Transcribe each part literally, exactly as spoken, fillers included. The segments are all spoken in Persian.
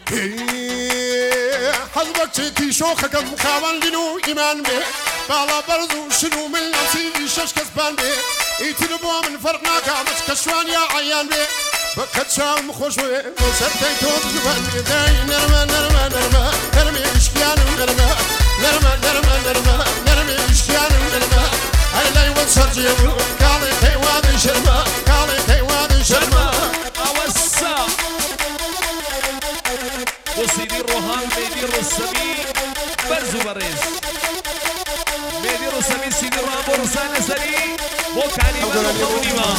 حەزبەک چێتی شۆخەکەم خاوەن لین و ئیمان بێ باڵا بەرز و شن و من نەسیبی شەش کەسبان بێ ئیتر بۆ من فەرق ناکا مەچ کە شوان یا عەیان بێ بە کەت چاوم خۆش وێ بۆ سەرتەی تۆ جوان بێ دای نەرمە نەرمە نەرمە نەرمێ عیشقیانم نەرمە نەرمە نەرمە نەرمە نەرمێ عیشقیانم نەرمە هەر لای وە سەرجێ و کاڵێ پێی وادەی شەرمە کاڵێ پێی وادەی شەرمە ئەوەسا بۆ سیدی ڕۆحان مێدی ڕۆستەمی بەرز و بەڕێز مێدی ڕۆستەمی سیدی ڕۆحان بۆ ڕووسانە سەری بۆ کاریمە بۆ خەونیمە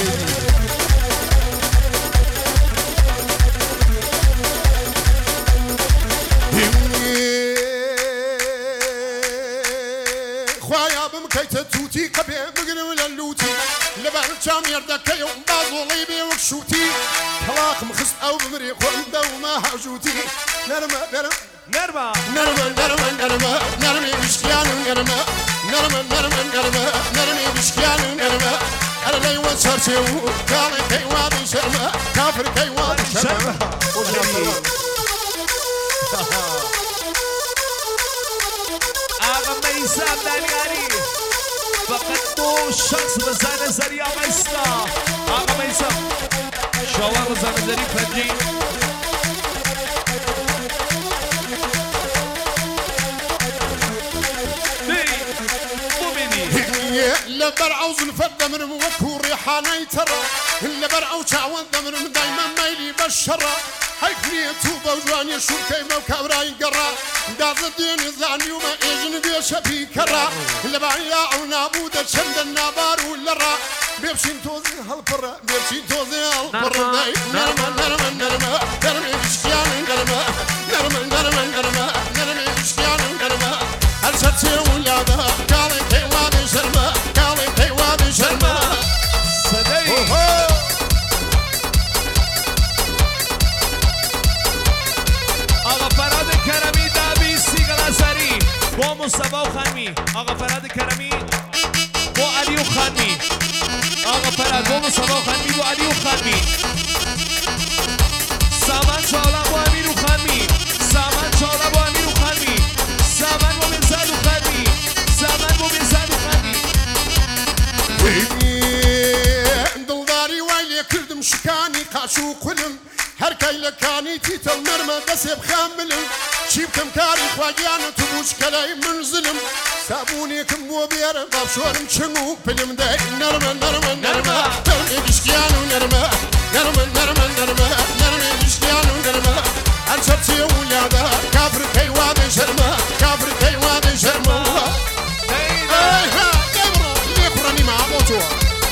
خوایا بمکەیتە تووتی قەبێ بگرم لە لووتی لەبەر چاو مێردەکەی و بازۆڵی بێ وەک شووتی هەڵاقم خست ئەو بمرێ خۆم دەومە هەژووتی نەرمە نەرم نەرمە نەرمە نەرمە نەرمە نەرمێ وشکیان و نەرمە نەرمە نەرمە نەرمە نەرمێ وشکیان و نەرمە هەر لەی وە چەرچێ و کاڵێ کەی وادەی شەرمە کافر کەی وادەی شەرمە ئاغا مەیسا دانیاری فقط دو شخص بزانە زەری ئاغا ئیستا ئاغا مەیسا شاوە بزانە زەری پەنجی لەبەر ئەو زولفەت دەمرم وەکو ڕێحانەی تەڕە لەبەر ئەو چاوەند دەمرم دایمە مەیلی بە شەڕە حەیف نییە تو بەو جوانیە شوورکەیمە و کابرای گەڕا دازە دێنێ زانیومە ئێژن بێشە بیکەڕا لەباریا ئەو نابوودە چەندە نابار و لەڕا بێبچین تۆزی هەڵپڕە بێبچین تۆزی هەڵپڕە دای نەرمە نەرمە نەرمە نەرمێ وشکیان نەرمە نەرمە نەرمە نەرمە نەرمێ وشکیان نەرمە هەر چەرچێ و یادە کاڵێ پێی وادەی شەرمە کاڵێ پێی وادەی شەرمە سەدەی ئاغا فەراد کەرەمی دابی سیگەڵا سەری بۆ موسەبا و خانمی ئاغا فەراد کەرەمی بۆ عەلی و خانمی ئاغا فەراد بۆ موسەبا و خانمی بۆ عەلی و خانمی سامان چاوڵا بۆ ئەمیر و خانمی سامان چاوڵا بۆ ئەمیر و خانمی سامان بۆ مێرزاد و خانمی سامان بۆ مێرزاد و خانمی دڵداری وای لێ کردم شکانی قاچ و قولم هەرکەی لە کانی تیتە نەرمە دەسێ بخام بلم چی بکەم کاری خواگیانە تو بوشکەلای من زلم سابوونێکم بۆ بێرە بابشۆرم چنگ و پلم دای نەرمە نەرمە نەرمە دەرمێ وشکیان و نەرمە نەرمە نەرمە نەرمە نەرمێ وشکیان و نەرمە هەر چەرچێ و یادە کافر کەی وادەی شەرمە کافر کەی وادەی شەرمە لێ خوڕەنیمە بۆ تۆ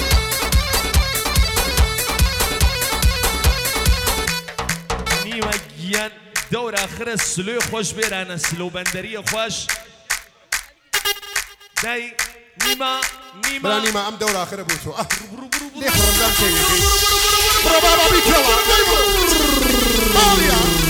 گیان دەورە ئاخرە سلۆی خۆش بێرانە سلۆ بەندەریە خۆش دای نیمە نیمە بەلا نیمە ئەم دەورە ئاخرە بۆ تۆ لێ خوڕەندام شەوێکی بڕە بابا بیکەوە